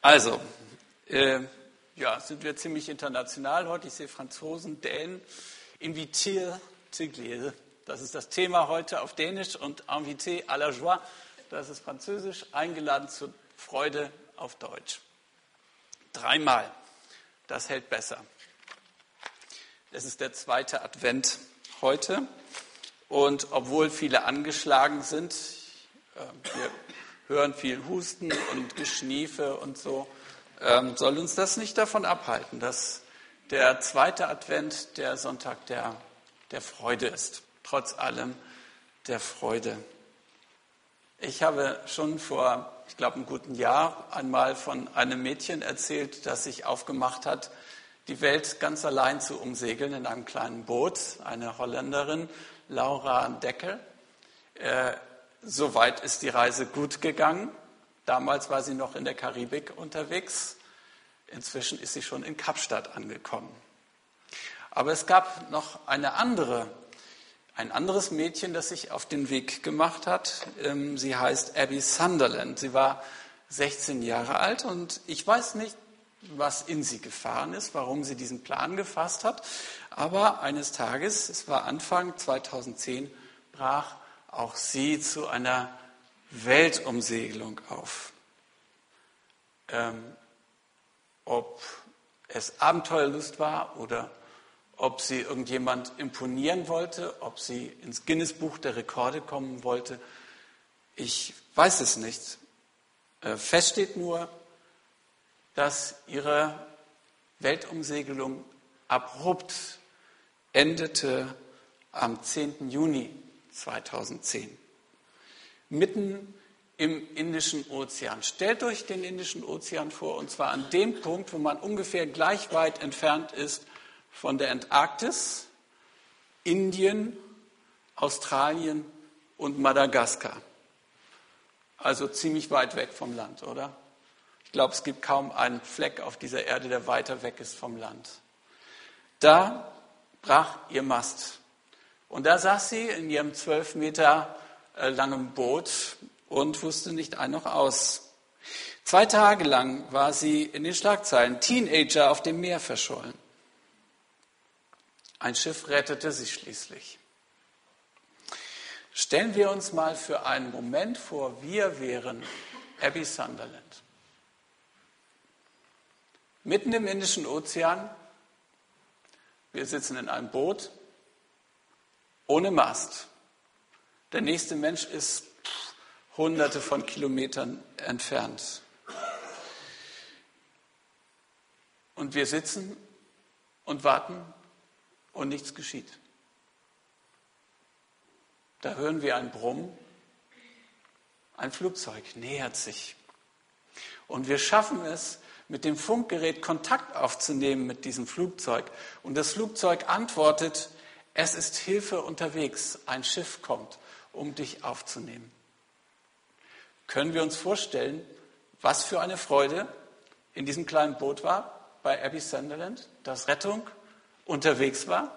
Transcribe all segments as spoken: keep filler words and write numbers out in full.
Also, äh, ja, sind wir ziemlich international heute. Ich sehe Franzosen, Dänen. Inviter til glæde. Das ist das Thema heute auf Dänisch und invité à la joie, das ist Französisch, eingeladen zur Freude auf Deutsch. Dreimal, das hält besser. Es ist der zweite Advent heute und obwohl viele angeschlagen sind, äh, wir hören viel Husten und Geschniefe und so, ähm, soll uns das nicht davon abhalten, dass der zweite Advent der Sonntag der, der Freude ist. Trotz allem der Freude. Ich habe schon vor, ich glaube, einem guten Jahr einmal von einem Mädchen erzählt, das sich aufgemacht hat, die Welt ganz allein zu umsegeln in einem kleinen Boot. Eine Holländerin, Laura Dekker. Äh, soweit ist die Reise gut gegangen. Damals war sie noch in der Karibik unterwegs. Inzwischen ist sie schon in Kapstadt angekommen. Aber es gab noch eine andere Ein anderes Mädchen, das sich auf den Weg gemacht hat. Sie heißt Abby Sunderland. Sie war sechzehn Jahre alt und ich weiß nicht, was in sie gefahren ist, warum sie diesen Plan gefasst hat. Aber eines Tages, es war Anfang zweitausendzehn, brach auch sie zu einer Weltumsegelung auf. Ähm, ob es Abenteuerlust war oder ob sie irgendjemand imponieren wollte, ob sie ins Guinness-Buch der Rekorde kommen wollte, ich weiß es nicht. Fest steht nur, dass ihre Weltumsegelung abrupt endete am zehnten Juni zweitausendzehn. Mitten im Indischen Ozean. Stellt euch den Indischen Ozean vor, und zwar an dem Punkt, wo man ungefähr gleich weit entfernt ist von der Antarktis, Indien, Australien und Madagaskar. Also ziemlich weit weg vom Land, oder? Ich glaube, es gibt kaum einen Fleck auf dieser Erde, der weiter weg ist vom Land. Da brach ihr Mast. Und da saß sie in ihrem zwölf Meter langen Boot und wusste nicht ein noch aus. Zwei Tage lang war sie in den Schlagzeilen, Teenager auf dem Meer verschollen. Ein Schiff rettete sie schließlich. Stellen wir uns mal für einen Moment vor, wir wären Abby Sunderland. Mitten im Indischen Ozean, wir sitzen in einem Boot, ohne Mast. Der nächste Mensch ist hunderte von Kilometern entfernt. Und wir sitzen und warten, und nichts geschieht. Da hören wir ein Brummen. Ein Flugzeug nähert sich. Und wir schaffen es, mit dem Funkgerät Kontakt aufzunehmen mit diesem Flugzeug. Und das Flugzeug antwortet, es ist Hilfe unterwegs. Ein Schiff kommt, um dich aufzunehmen. Können wir uns vorstellen, was für eine Freude in diesem kleinen Boot war bei Abby Sunderland, dass Rettung unterwegs war?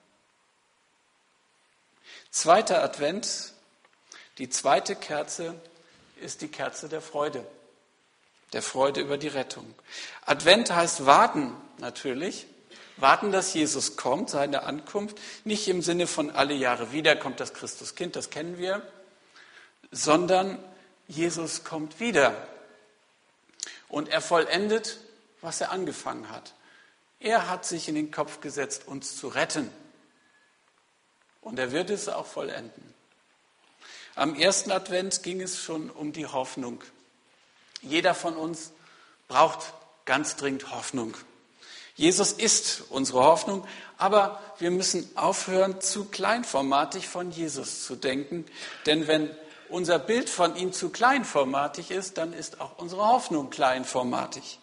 Zweiter Advent, die zweite Kerze ist die Kerze der Freude, der Freude über die Rettung. Advent heißt warten natürlich, warten, dass Jesus kommt, seine Ankunft, nicht im Sinne von alle Jahre wieder kommt das Christuskind, das kennen wir, sondern Jesus kommt wieder und er vollendet, was er angefangen hat. Er hat sich in den Kopf gesetzt, uns zu retten. Und er wird es auch vollenden. Am ersten Advent ging es schon um die Hoffnung. Jeder von uns braucht ganz dringend Hoffnung. Jesus ist unsere Hoffnung, aber wir müssen aufhören, zu kleinformatig von Jesus zu denken. Denn wenn unser Bild von ihm zu kleinformatig ist, dann ist auch unsere Hoffnung kleinformatig.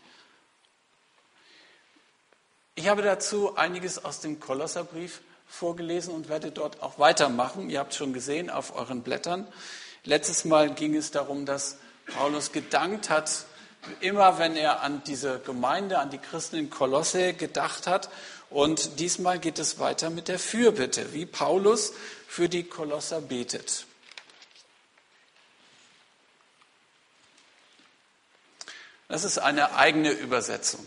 Ich habe dazu einiges aus dem Kolosserbrief vorgelesen und werde dort auch weitermachen. Ihr habt schon gesehen auf euren Blättern. Letztes Mal ging es darum, dass Paulus gedankt hat, immer wenn er an diese Gemeinde, an die Christen in Kolosse gedacht hat. Und diesmal geht es weiter mit der Fürbitte, wie Paulus für die Kolosser betet. Das ist eine eigene Übersetzung.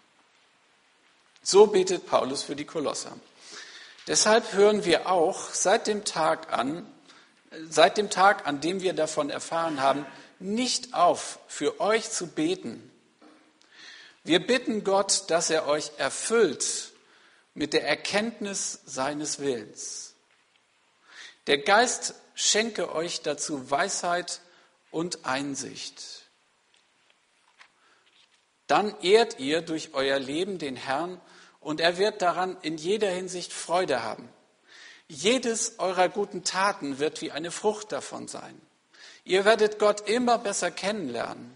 So betet Paulus für die Kolosser. Deshalb hören wir auch seit dem Tag an, seit dem Tag, an dem wir davon erfahren haben, nicht auf, für euch zu beten. Wir bitten Gott, dass er euch erfüllt mit der Erkenntnis seines Willens. Der Geist schenke euch dazu Weisheit und Einsicht. Dann ehrt ihr durch euer Leben den Herrn und er wird daran in jeder Hinsicht Freude haben. Jedes eurer guten Taten wird wie eine Frucht davon sein. Ihr werdet Gott immer besser kennenlernen.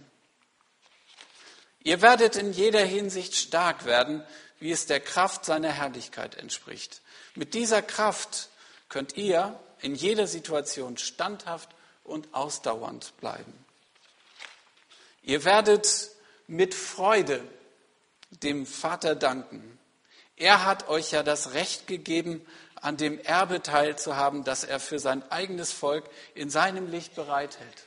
Ihr werdet in jeder Hinsicht stark werden, wie es der Kraft seiner Herrlichkeit entspricht. Mit dieser Kraft könnt ihr in jeder Situation standhaft und ausdauernd bleiben. Ihr werdet mit Freude dem Vater danken. Er hat euch ja das Recht gegeben, an dem Erbe teilzuhaben, das er für sein eigenes Volk in seinem Licht bereithält.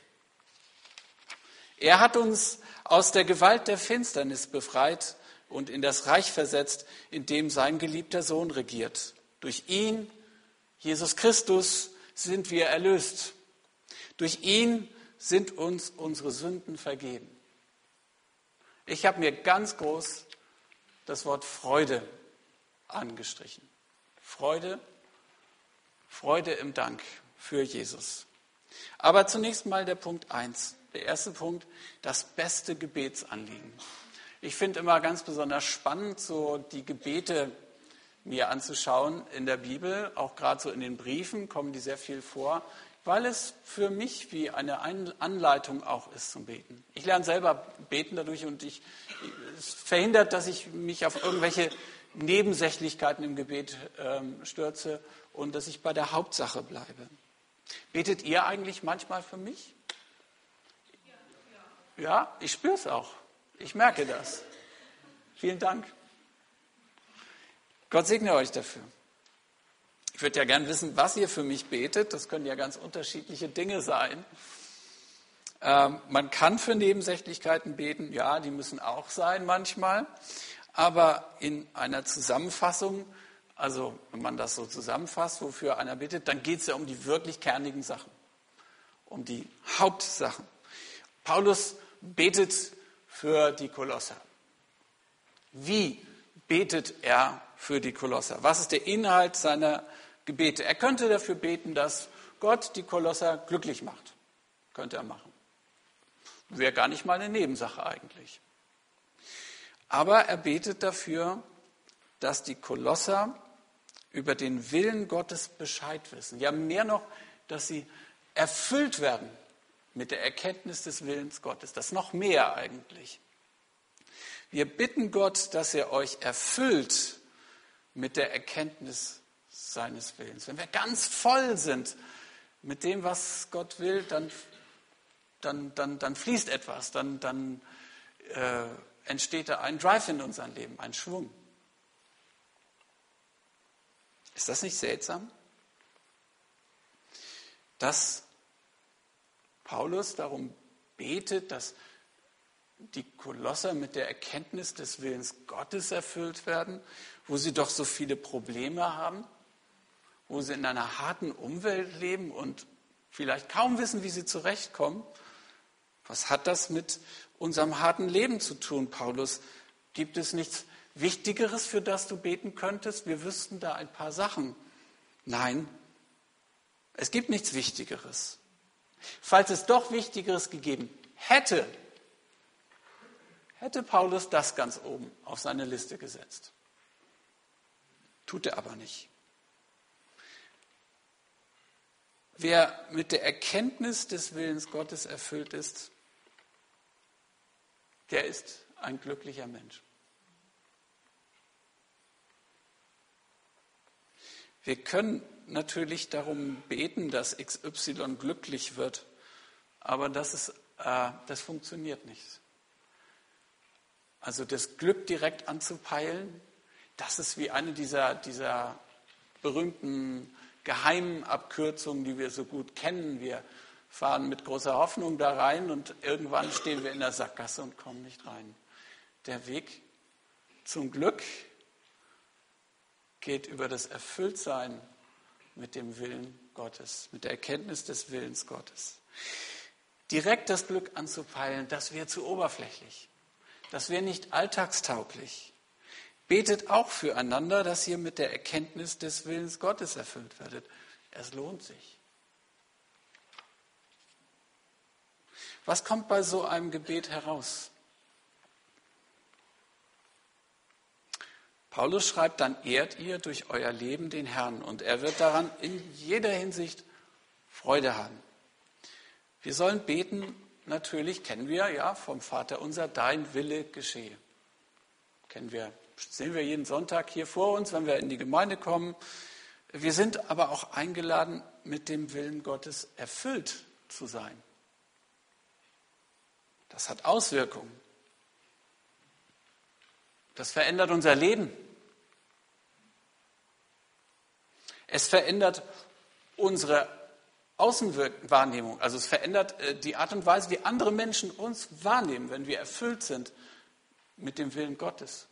Er hat uns aus der Gewalt der Finsternis befreit und in das Reich versetzt, in dem sein geliebter Sohn regiert. Durch ihn, Jesus Christus, sind wir erlöst. Durch ihn sind uns unsere Sünden vergeben. Ich habe mir ganz groß das Wort Freude angestrichen. Freude, Freude im Dank für Jesus. Aber zunächst mal der Punkt eins. Der erste Punkt, das beste Gebetsanliegen. Ich finde immer ganz besonders spannend, so die Gebete mir anzuschauen in der Bibel. Auch gerade so in den Briefen kommen die sehr viel vor, weil es für mich wie eine Anleitung auch ist zum Beten. Ich lerne selber beten dadurch und ich, es verhindert, dass ich mich auf irgendwelche Nebensächlichkeiten im Gebet ähm, stürze und dass ich bei der Hauptsache bleibe. Betet ihr eigentlich manchmal für mich? Ja, ich spüre es auch. Ich merke das. Vielen Dank. Gott segne euch dafür. Ich würde ja gern wissen, was ihr für mich betet. Das können ja ganz unterschiedliche Dinge sein. Ähm, man kann für Nebensächlichkeiten beten. Ja, die müssen auch sein manchmal. Aber in einer Zusammenfassung, also wenn man das so zusammenfasst, wofür einer bittet, dann geht es ja um die wirklich kernigen Sachen, um die Hauptsachen. Paulus betet für die Kolosser. Wie betet er für die Kolosser? Was ist der Inhalt seiner Gebete? Er könnte dafür beten, dass Gott die Kolosser glücklich macht. Könnte er machen. Wäre gar nicht mal eine Nebensache eigentlich. Aber er betet dafür, dass die Kolosser über den Willen Gottes Bescheid wissen. Ja, mehr noch, dass sie erfüllt werden mit der Erkenntnis des Willens Gottes. Das noch mehr eigentlich. Wir bitten Gott, dass er euch erfüllt mit der Erkenntnis seines Willens. Wenn wir ganz voll sind mit dem, was Gott will, dann, dann, dann, dann fließt etwas, dann, dann äh, entsteht da ein Drive in unserem Leben, ein Schwung. Ist das nicht seltsam? Dass Paulus darum betet, dass die Kolosser mit der Erkenntnis des Willens Gottes erfüllt werden, wo sie doch so viele Probleme haben, wo sie in einer harten Umwelt leben und vielleicht kaum wissen, wie sie zurechtkommen. Was hat das mit unserem harten Leben zu tun, Paulus? Gibt es nichts Wichtigeres, für das du beten könntest? Wir wüssten da ein paar Sachen. Nein, es gibt nichts Wichtigeres. Falls es doch Wichtigeres gegeben hätte, hätte Paulus das ganz oben auf seine Liste gesetzt. Tut er aber nicht. Wer mit der Erkenntnis des Willens Gottes erfüllt ist, der ist ein glücklicher Mensch. Wir können natürlich darum beten, dass X Y glücklich wird, aber das, ist, äh, das funktioniert nicht. Also das Glück direkt anzupeilen, das ist wie eine dieser, dieser berühmten geheimen Abkürzungen, die wir so gut kennen. Wir fahren mit großer Hoffnung da rein und irgendwann stehen wir in der Sackgasse und kommen nicht rein. Der Weg zum Glück geht über das Erfülltsein mit dem Willen Gottes, mit der Erkenntnis des Willens Gottes. Direkt das Glück anzupeilen, das wäre zu oberflächlich. Das wäre nicht alltagstauglich. Betet auch füreinander, dass ihr mit der Erkenntnis des Willens Gottes erfüllt werdet. Es lohnt sich. Was kommt bei so einem Gebet heraus? Paulus schreibt dann, ehrt ihr durch euer Leben den Herrn und er wird daran in jeder Hinsicht Freude haben. Wir sollen beten, natürlich kennen wir ja vom Vater unser, dein Wille geschehe. Kennen wir, sehen wir jeden Sonntag hier vor uns, wenn wir in die Gemeinde kommen. Wir sind aber auch eingeladen, mit dem Willen Gottes erfüllt zu sein. Das hat Auswirkungen. Das verändert unser Leben. Es verändert unsere Außenwahrnehmung. Also es verändert die Art und Weise, wie andere Menschen uns wahrnehmen, wenn wir erfüllt sind mit dem Willen Gottes.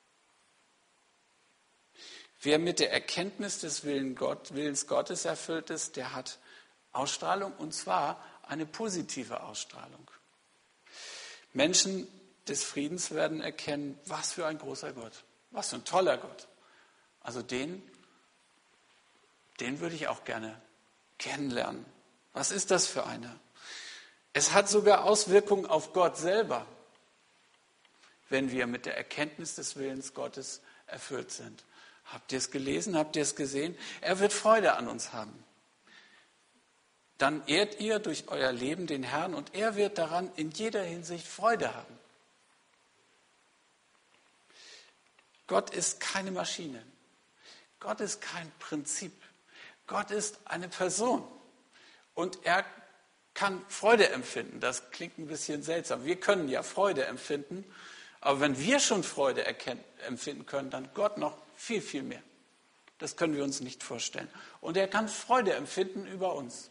Wer mit der Erkenntnis des Willens Gottes erfüllt ist, der hat Ausstrahlung, und zwar eine positive Ausstrahlung. Menschen des Friedens werden erkennen, was für ein großer Gott, was für ein toller Gott. Also den, den würde ich auch gerne kennenlernen. Was ist das für einer? Es hat sogar Auswirkungen auf Gott selber, wenn wir mit der Erkenntnis des Willens Gottes erfüllt sind. Habt ihr es gelesen? Habt ihr es gesehen? Er wird Freude an uns haben. Dann ehrt ihr durch euer Leben den Herrn und er wird daran in jeder Hinsicht Freude haben. Gott ist keine Maschine. Gott ist kein Prinzip. Gott ist eine Person. Und er kann Freude empfinden. Das klingt ein bisschen seltsam. Wir können ja Freude empfinden. Aber wenn wir schon Freude erkennen, empfinden können, dann Gott noch viel, viel mehr. Das können wir uns nicht vorstellen. Und er kann Freude empfinden über uns.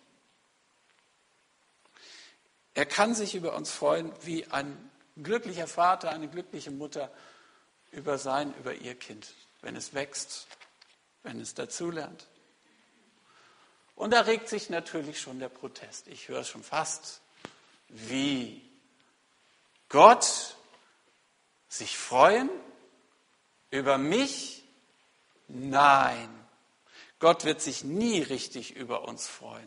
Er kann sich über uns freuen, wie ein glücklicher Vater, eine glückliche Mutter über sein, über ihr Kind, wenn es wächst, wenn es dazulernt. Und da regt sich natürlich schon der Protest. Ich höre schon fast, wie Gott sich freuen über mich? Nein, Gott wird sich nie richtig über uns freuen.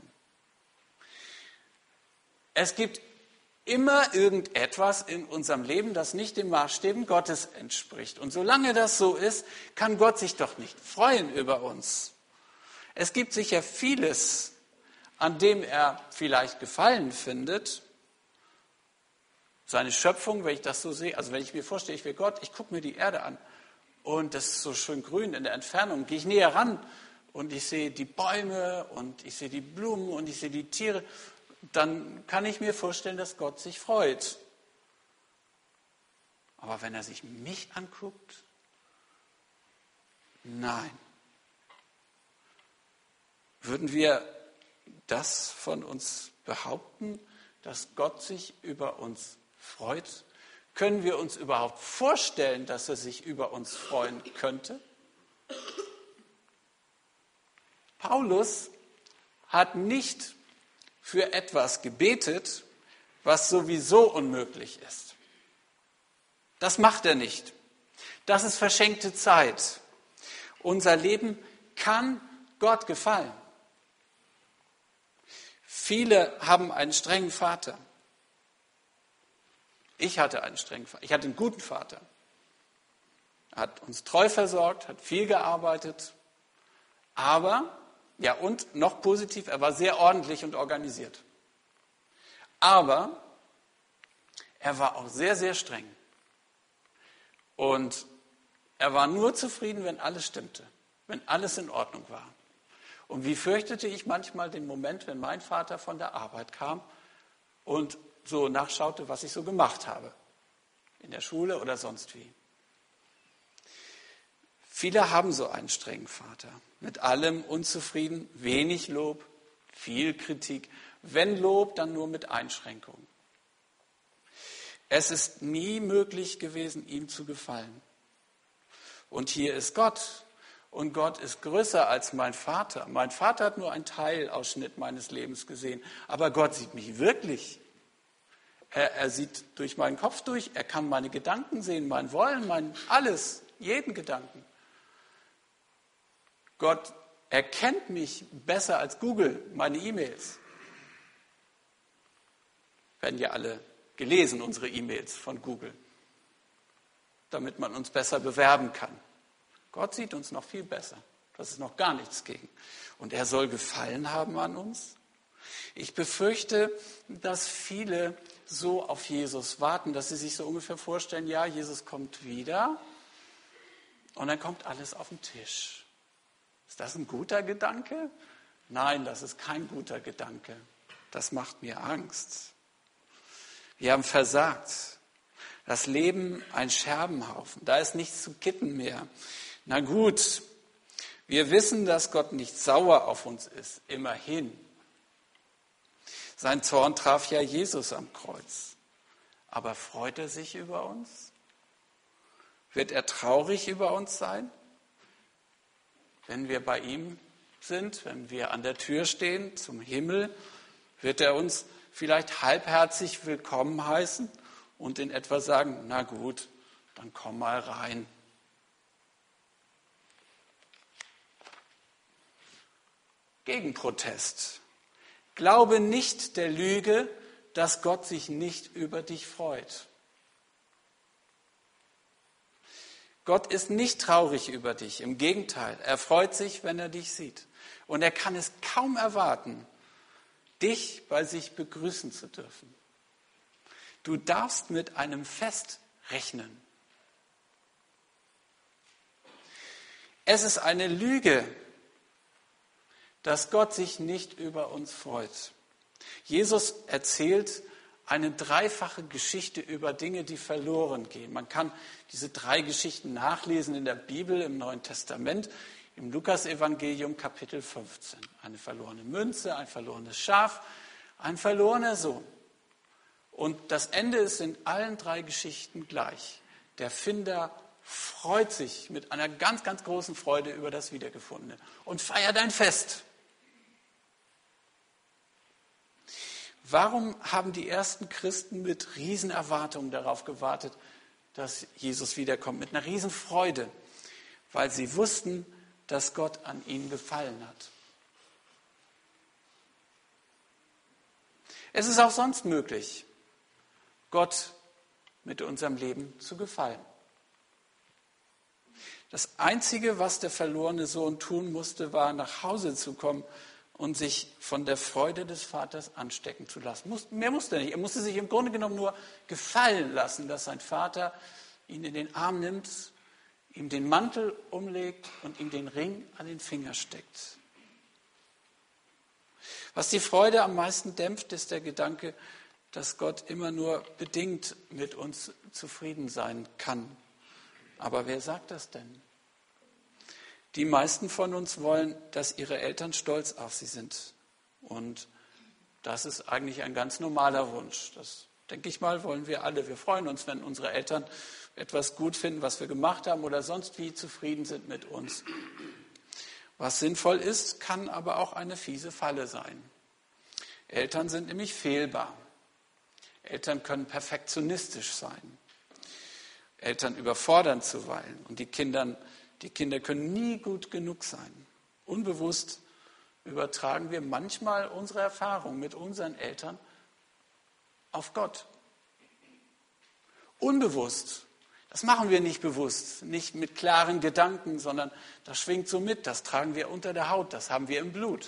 Es gibt immer irgendetwas in unserem Leben, das nicht den Maßstäben Gottes entspricht. Und solange das so ist, kann Gott sich doch nicht freuen über uns. Es gibt sicher vieles, an dem er vielleicht Gefallen findet. Seine Schöpfung, wenn ich das so sehe, also wenn ich mir vorstelle, ich wäre Gott, ich gucke mir die Erde an und das ist so schön grün in der Entfernung, gehe ich näher ran und ich sehe die Bäume und ich sehe die Blumen und ich sehe die Tiere, dann kann ich mir vorstellen, dass Gott sich freut. Aber wenn er sich mich anguckt, nein. Würden wir das von uns behaupten, dass Gott sich über uns freut? Können wir uns überhaupt vorstellen, dass er sich über uns freuen könnte? Paulus hat nicht für etwas gebetet, was sowieso unmöglich ist. Das macht er nicht. Das ist verschenkte Zeit. Unser Leben kann Gott gefallen. Viele haben einen strengen Vater. Ich hatte einen strengen Vater. Ich hatte einen guten Vater. Er hat uns treu versorgt, hat viel gearbeitet. Aber, ja und noch positiv, er war sehr ordentlich und organisiert. Aber er war auch sehr, sehr streng. Und er war nur zufrieden, wenn alles stimmte, wenn alles in Ordnung war. Und wie fürchtete ich manchmal den Moment, wenn mein Vater von der Arbeit kam und so nachschaute, was ich so gemacht habe, in der Schule oder sonst wie. Viele haben so einen strengen Vater, mit allem unzufrieden, wenig Lob, viel Kritik, Wenn Lob, dann nur mit Einschränkungen. Es ist nie möglich gewesen, ihm zu gefallen. Und hier ist Gott. Und Gott ist größer als mein Vater. Mein Vater hat nur einen Teilausschnitt meines Lebens gesehen. Aber Gott sieht mich wirklich. Er, er sieht durch meinen Kopf durch. Er kann meine Gedanken sehen, mein Wollen, mein alles, jeden Gedanken. Gott erkennt mich besser als Google, meine E-Mails. Werden ja alle gelesen, unsere E-Mails von Google, damit man uns besser bewerben kann. Gott sieht uns noch viel besser. Das ist noch gar nichts gegen. Und er soll Gefallen haben an uns. Ich befürchte, dass viele so auf Jesus warten, dass sie sich so ungefähr vorstellen, ja, Jesus kommt wieder und dann kommt alles auf den Tisch. Ist das ein guter Gedanke? Nein, das ist kein guter Gedanke. Das macht mir Angst. Wir haben versagt. Das Leben ein Scherbenhaufen. Da ist nichts zu kitten mehr. Na gut, wir wissen, dass Gott nicht sauer auf uns ist. Immerhin. Sein Zorn traf ja Jesus am Kreuz. Aber freut er sich über uns? Wird er traurig über uns sein? Wenn wir bei ihm sind, wenn wir an der Tür stehen zum Himmel, wird er uns vielleicht halbherzig willkommen heißen und in etwa sagen, na gut, dann komm mal rein. Gegenprotest. Glaube nicht der Lüge, dass Gott sich nicht über dich freut. Gott ist nicht traurig über dich, im Gegenteil, er freut sich, wenn er dich sieht. Und er kann es kaum erwarten, dich bei sich begrüßen zu dürfen. Du darfst mit einem Fest rechnen. Es ist eine Lüge, dass Gott sich nicht über uns freut. Jesus erzählt eine dreifache Geschichte über Dinge, die verloren gehen. Man kann diese drei Geschichten nachlesen in der Bibel, im Neuen Testament, im Lukasevangelium Kapitel fünfzehn. Eine verlorene Münze, ein verlorenes Schaf, ein verlorener Sohn. Und das Ende ist in allen drei Geschichten gleich. Der Finder freut sich mit einer ganz, ganz großen Freude über das Wiedergefundene und feiert ein Fest. Warum haben die ersten Christen mit Riesenerwartungen darauf gewartet, dass Jesus wiederkommt? Mit einer Riesenfreude, weil sie wussten, dass Gott an ihnen gefallen hat. Es ist auch sonst möglich, Gott mit unserem Leben zu gefallen. Das Einzige, was der verlorene Sohn tun musste, war, nach Hause zu kommen und sich von der Freude des Vaters anstecken zu lassen. Mehr musste er nicht. Er musste sich im Grunde genommen nur gefallen lassen, dass sein Vater ihn in den Arm nimmt, ihm den Mantel umlegt und ihm den Ring an den Finger steckt. Was die Freude am meisten dämpft, ist der Gedanke, dass Gott immer nur bedingt mit uns zufrieden sein kann. Aber wer sagt das denn? Die meisten von uns wollen, dass ihre Eltern stolz auf sie sind. Und das ist eigentlich ein ganz normaler Wunsch. Das, denke ich mal, wollen wir alle. Wir freuen uns, wenn unsere Eltern etwas gut finden, was wir gemacht haben oder sonst wie zufrieden sind mit uns. Was sinnvoll ist, kann aber auch eine fiese Falle sein. Eltern sind nämlich fehlbar. Eltern können perfektionistisch sein. Eltern überfordern zuweilen. Und die, Kindern, die Kinder können nie gut genug sein. Unbewusst übertragen wir manchmal unsere Erfahrung mit unseren Eltern auf Gott. Unbewusst. Das machen wir nicht bewusst, nicht mit klaren Gedanken, sondern das schwingt so mit, das tragen wir unter der Haut, das haben wir im Blut.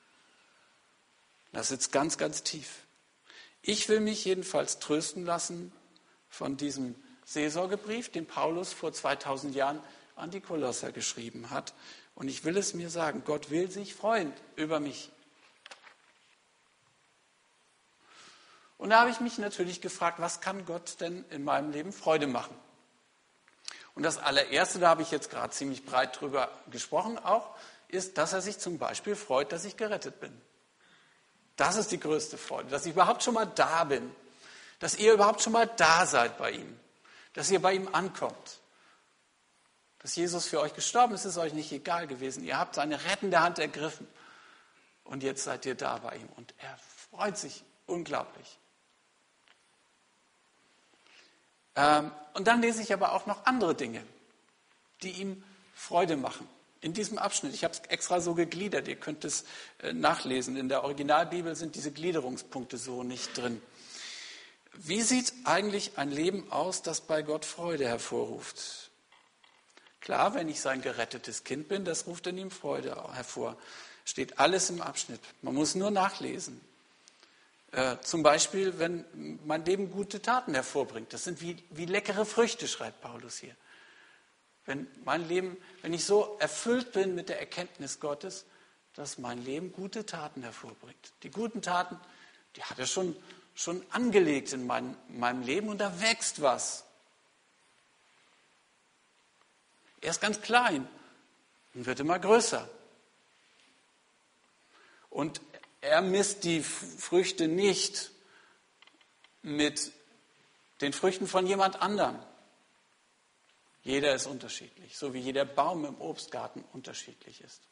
Das sitzt ganz, ganz tief. Ich will mich jedenfalls trösten lassen von diesem Seelsorgebrief, den Paulus vor zweitausend Jahren an die Kolosser geschrieben hat. Und ich will es mir sagen, Gott will sich freuen über mich. Und da habe ich mich natürlich gefragt, was kann Gott denn in meinem Leben Freude machen? Und das allererste, da habe ich jetzt gerade ziemlich breit drüber gesprochen auch, ist, dass er sich zum Beispiel freut, dass ich gerettet bin. Das ist die größte Freude, dass ich überhaupt schon mal da bin, dass ihr überhaupt schon mal da seid bei ihm, dass ihr bei ihm ankommt. Dass Jesus für euch gestorben ist, ist euch nicht egal gewesen. Ihr habt seine rettende Hand ergriffen und jetzt seid ihr da bei ihm und er freut sich unglaublich. Ähm, und dann lese ich aber auch noch andere Dinge, die ihm Freude machen. In diesem Abschnitt, ich habe es extra so gegliedert, ihr könnt es äh, nachlesen. In der Originalbibel sind diese Gliederungspunkte so nicht drin. Wie sieht eigentlich ein Leben aus, das bei Gott Freude hervorruft? Klar, wenn ich sein gerettetes Kind bin, das ruft in ihm Freude hervor. Steht alles im Abschnitt. Man muss nur nachlesen. Äh, zum Beispiel, wenn mein Leben gute Taten hervorbringt. Das sind wie, wie leckere Früchte, schreibt Paulus hier. Wenn mein Leben, wenn ich so erfüllt bin mit der Erkenntnis Gottes, dass mein Leben gute Taten hervorbringt. Die guten Taten, die hat er schon, schon angelegt in mein, meinem Leben und da wächst was. Er ist ganz klein und wird immer größer. Und er misst die Früchte nicht mit den Früchten von jemand anderem. Jeder ist unterschiedlich, so wie jeder Baum im Obstgarten unterschiedlich ist.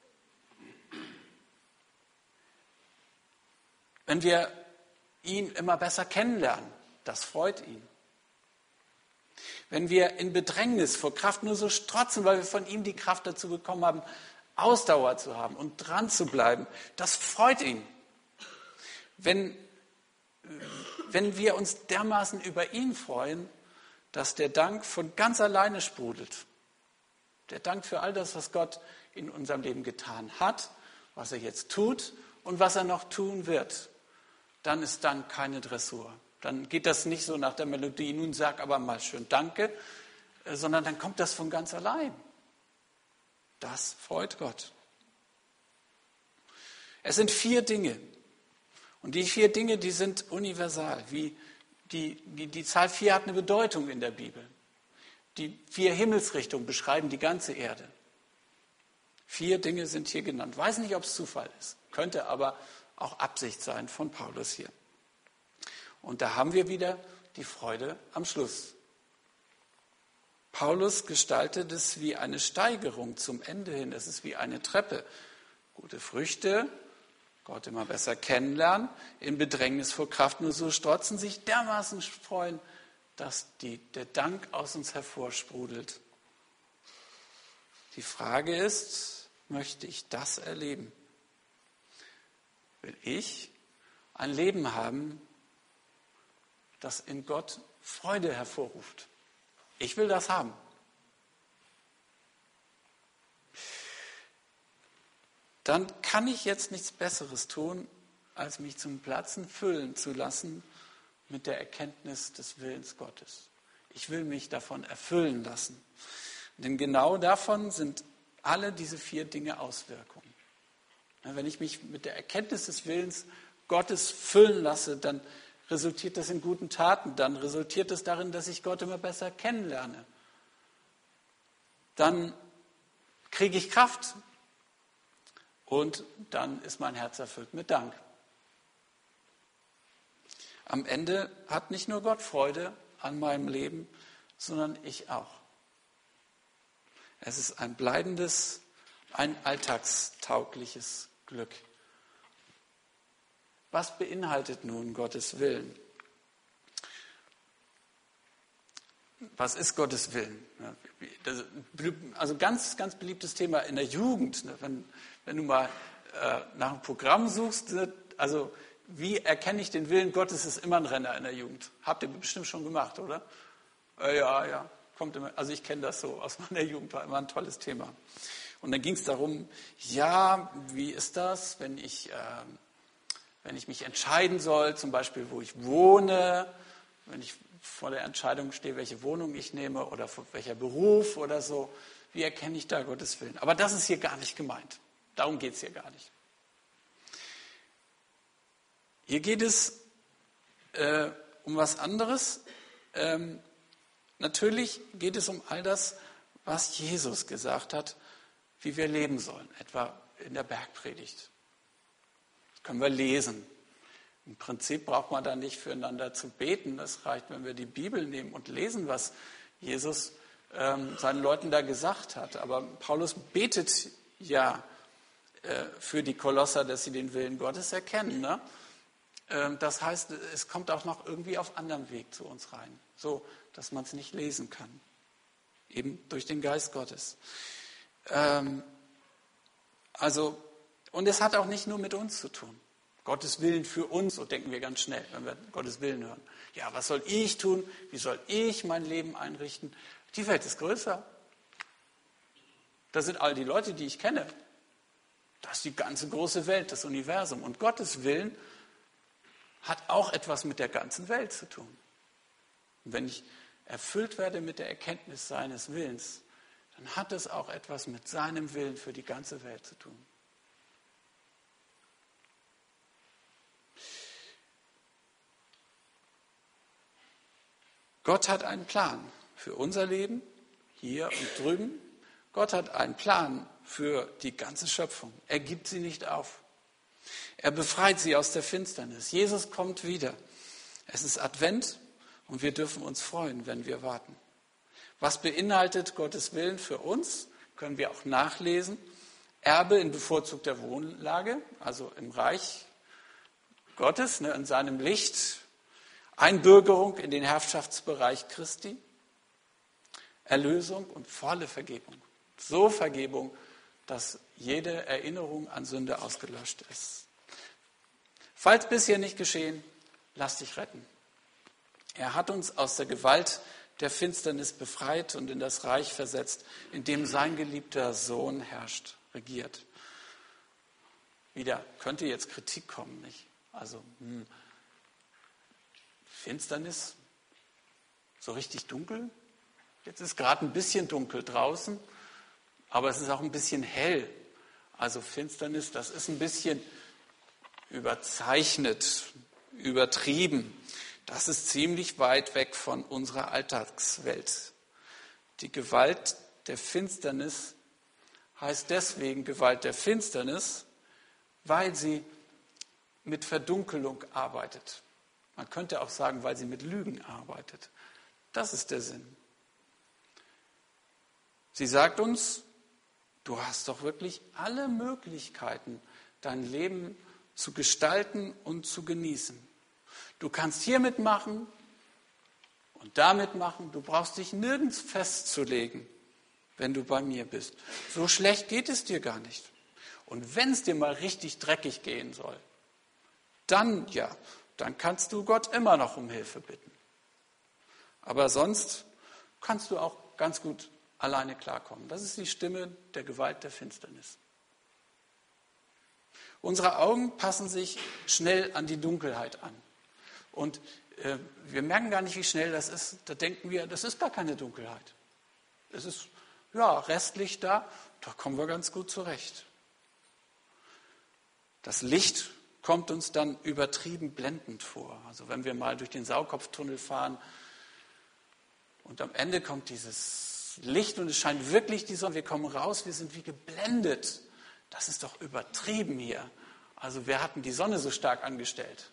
Wenn wir ihn immer besser kennenlernen, das freut ihn. Wenn wir in Bedrängnis vor Kraft nur so strotzen, weil wir von ihm die Kraft dazu bekommen haben, Ausdauer zu haben und dran zu bleiben, das freut ihn. Wenn, wenn wir uns dermaßen über ihn freuen, dass der Dank von ganz alleine sprudelt. Der Dank für all das, was Gott in unserem Leben getan hat, was er jetzt tut und was er noch tun wird. Dann ist Dank keine Dressur. Dann geht das nicht so nach der Melodie, nun sag aber mal schön Danke, sondern dann kommt das von ganz allein. Das freut Gott. Es sind vier Dinge. Und die vier Dinge, die sind universal. Wie die, die, die Zahl vier hat eine Bedeutung in der Bibel. Die vier Himmelsrichtungen beschreiben die ganze Erde. Vier Dinge sind hier genannt. Weiß nicht, ob es Zufall ist. Könnte aber auch Absicht sein von Paulus hier. Und da haben wir wieder die Freude am Schluss. Paulus gestaltet es wie eine Steigerung zum Ende hin. Es ist wie eine Treppe. Gute Früchte, Gott immer besser kennenlernen, in Bedrängnis vor Kraft nur so strotzen, sich dermaßen freuen, dass die, der Dank aus uns hervorsprudelt. Die Frage ist, möchte ich das erleben? Will ich ein Leben haben, das in Gott Freude hervorruft? Ich will das haben. Dann kann ich jetzt nichts Besseres tun, als mich zum Platzen füllen zu lassen mit der Erkenntnis des Willens Gottes. Ich will mich davon erfüllen lassen. Denn genau davon sind alle diese vier Dinge Auswirkungen. Wenn ich mich mit der Erkenntnis des Willens Gottes füllen lasse, dann resultiert das in guten Taten. Dann resultiert es darin, dass ich Gott immer besser kennenlerne. Dann kriege ich Kraft. Und dann ist mein Herz erfüllt mit Dank. Am Ende hat nicht nur Gott Freude an meinem Leben, sondern ich auch. Es ist ein bleibendes, ein alltagstaugliches Glück. Was beinhaltet nun Gottes Willen? Was ist Gottes Willen? Also ganz, ganz beliebtes Thema in der Jugend. Wenn, wenn du mal äh, nach einem Programm suchst, also wie erkenne ich den Willen Gottes, ist immer ein Renner in der Jugend. Habt ihr bestimmt schon gemacht, oder? Äh, ja, ja, kommt immer. Also ich kenne das so aus meiner Jugend, war immer ein tolles Thema. Und dann ging es darum, ja, wie ist das, wenn ich, äh, wenn ich mich entscheiden soll, zum Beispiel, wo ich wohne, wenn ich vor der Entscheidung stehe, welche Wohnung ich nehme oder welcher Beruf oder so. Wie erkenne ich da Gottes Willen? Aber das ist hier gar nicht gemeint. Darum geht es hier gar nicht. Hier geht es äh, um was anderes. Ähm, natürlich geht es um all das, was Jesus gesagt hat, wie wir leben sollen, etwa in der Bergpredigt. können wir lesen. Im Prinzip braucht man da nicht füreinander zu beten. Das reicht, wenn wir die Bibel nehmen und lesen, was Jesus ähm, seinen Leuten da gesagt hat. Aber Paulus betet ja äh, für die Kolosser, dass sie den Willen Gottes erkennen. Ne? Ähm, das heißt, es kommt auch noch irgendwie auf anderem Weg zu uns rein, so dass man es nicht lesen kann. Eben durch den Geist Gottes. Ähm, also, und es hat auch nicht nur mit uns zu tun. Gottes Willen für uns, so denken wir ganz schnell, wenn wir Gottes Willen hören. Ja, was soll ich tun? Wie soll ich mein Leben einrichten? Die Welt ist größer. Das sind all die Leute, die ich kenne. Das ist die ganze große Welt, das Universum. Und Gottes Willen hat auch etwas mit der ganzen Welt zu tun. Und wenn ich erfüllt werde mit der Erkenntnis seines Willens, dann hat es auch etwas mit seinem Willen für die ganze Welt zu tun. Gott hat einen Plan für unser Leben, hier und drüben. Gott hat einen Plan für die ganze Schöpfung. Er gibt sie nicht auf. Er befreit sie aus der Finsternis. Jesus kommt wieder. Es ist Advent und wir dürfen uns freuen, wenn wir warten. Was beinhaltet Gottes Willen für uns? Können wir auch nachlesen. Erbe in bevorzugter Wohnlage, also im Reich Gottes, ne, in seinem Licht. Einbürgerung in den Herrschaftsbereich Christi, Erlösung und volle Vergebung. So Vergebung, dass jede Erinnerung an Sünde ausgelöscht ist. Falls bisher nicht geschehen, lass dich retten. Er hat uns aus der Gewalt der Finsternis befreit und in das Reich versetzt, in dem sein geliebter Sohn herrscht, regiert. Wieder könnte jetzt Kritik kommen, nicht? Also, hm. Finsternis, so richtig dunkel. Jetzt ist gerade ein bisschen dunkel draußen, aber es ist auch ein bisschen hell. Also Finsternis, das ist ein bisschen überzeichnet, übertrieben. Das ist ziemlich weit weg von unserer Alltagswelt. Die Gewalt der Finsternis heißt deswegen Gewalt der Finsternis, weil sie mit Verdunkelung arbeitet. Man könnte auch sagen, weil sie mit Lügen arbeitet. Das ist der Sinn. Sie sagt uns, du hast doch wirklich alle Möglichkeiten, dein Leben zu gestalten und zu genießen. Du kannst hiermit machen und damit machen. Du brauchst dich nirgends festzulegen, wenn du bei mir bist. So schlecht geht es dir gar nicht. Und wenn es dir mal richtig dreckig gehen soll, dann ja, dann kannst du Gott immer noch um Hilfe bitten. Aber sonst kannst du auch ganz gut alleine klarkommen. Das ist die Stimme der Gewalt der Finsternis. Unsere Augen passen sich schnell an die Dunkelheit an. Und äh, wir merken gar nicht, wie schnell das ist. Da denken wir, das ist gar keine Dunkelheit. Es ist ja restlich da, da kommen wir ganz gut zurecht. Das Licht kommt uns dann übertrieben blendend vor. Also wenn wir mal durch den Sauerkopftunnel fahren und am Ende kommt dieses Licht und es scheint wirklich die Sonne, wir kommen raus, wir sind wie geblendet. Das ist doch übertrieben hier. Also wir hatten die Sonne so stark angestellt.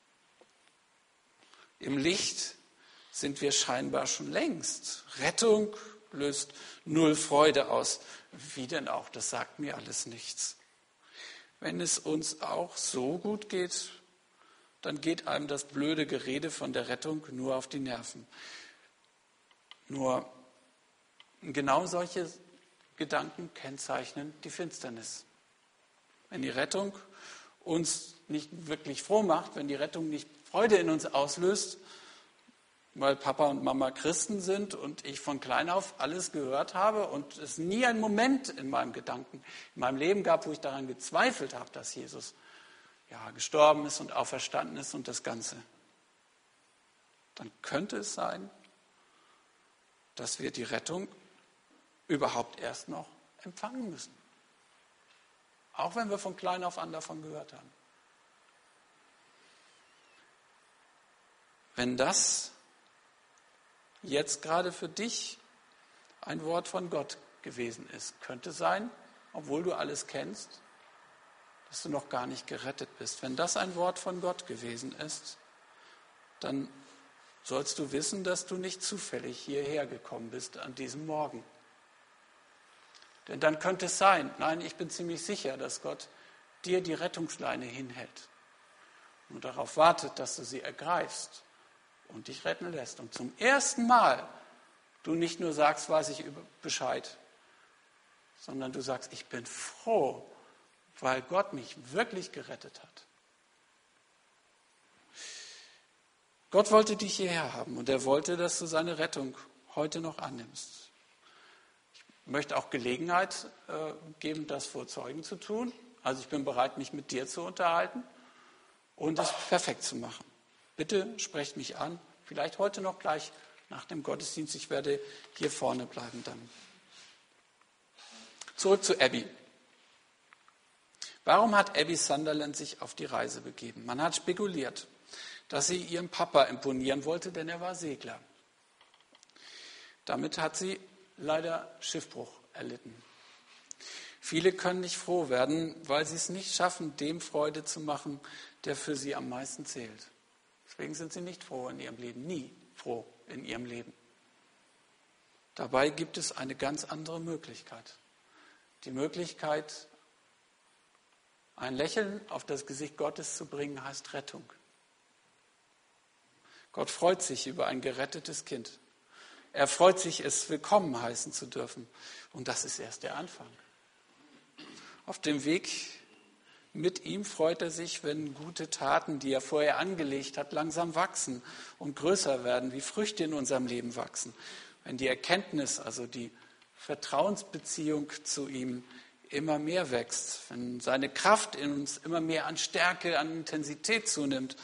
Im Licht sind wir scheinbar schon längst. Rettung löst null Freude aus. Wie denn auch? Das sagt mir alles nichts. Wenn es uns auch so gut geht, dann geht einem das blöde Gerede von der Rettung nur auf die Nerven. Nur genau solche Gedanken kennzeichnen die Finsternis. Wenn die Rettung uns nicht wirklich froh macht, wenn die Rettung nicht Freude in uns auslöst, weil Papa und Mama Christen sind und ich von klein auf alles gehört habe und es nie einen Moment in meinem Gedanken, in meinem Leben gab, wo ich daran gezweifelt habe, dass Jesus ja, gestorben ist und auferstanden ist und das Ganze. Dann könnte es sein, dass wir die Rettung überhaupt erst noch empfangen müssen. Auch wenn wir von klein auf an davon gehört haben. Wenn das jetzt gerade für dich ein Wort von Gott gewesen ist, könnte sein, obwohl du alles kennst, dass du noch gar nicht gerettet bist. Wenn das ein Wort von Gott gewesen ist, dann sollst du wissen, dass du nicht zufällig hierher gekommen bist an diesem Morgen. Denn dann könnte es sein, nein, ich bin ziemlich sicher, dass Gott dir die Rettungsleine hinhält und darauf wartet, dass du sie ergreifst und dich retten lässt. Und zum ersten Mal du nicht nur sagst, weiß ich Bescheid, sondern du sagst, ich bin froh, weil Gott mich wirklich gerettet hat. Gott wollte dich hierher haben und er wollte, dass du seine Rettung heute noch annimmst. Ich möchte auch Gelegenheit äh, geben, das vor Zeugen zu tun. Also ich bin bereit, mich mit dir zu unterhalten und es perfekt zu machen. Bitte sprecht mich an, vielleicht heute noch gleich nach dem Gottesdienst. Ich werde hier vorne bleiben dann. Zurück zu Abby. Warum hat Abby Sunderland sich auf die Reise begeben? Man hat spekuliert, dass sie ihrem Papa imponieren wollte, denn er war Segler. Damit hat sie leider Schiffbruch erlitten. Viele können nicht froh werden, weil sie es nicht schaffen, dem Freude zu machen, der für sie am meisten zählt. Deswegen sind sie nicht froh in ihrem Leben, nie froh in ihrem Leben. Dabei gibt es eine ganz andere Möglichkeit. Die Möglichkeit, ein Lächeln auf das Gesicht Gottes zu bringen, heißt Rettung. Gott freut sich über ein gerettetes Kind. Er freut sich, es willkommen heißen zu dürfen. Und das ist erst der Anfang. Auf dem Weg mit ihm freut er sich, wenn gute Taten, die er vorher angelegt hat, langsam wachsen und größer werden, wie Früchte in unserem Leben wachsen. Wenn die Erkenntnis, also die Vertrauensbeziehung zu ihm immer mehr wächst, wenn seine Kraft in uns immer mehr an Stärke, an Intensität zunimmt.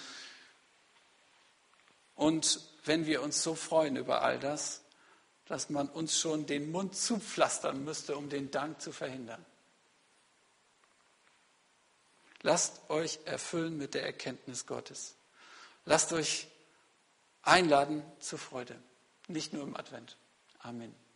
Und wenn wir uns so freuen über all das, dass man uns schon den Mund zupflastern müsste, um den Dank zu verhindern. Lasst euch erfüllen mit der Erkenntnis Gottes. Lasst euch einladen zur Freude, nicht nur im Advent. Amen.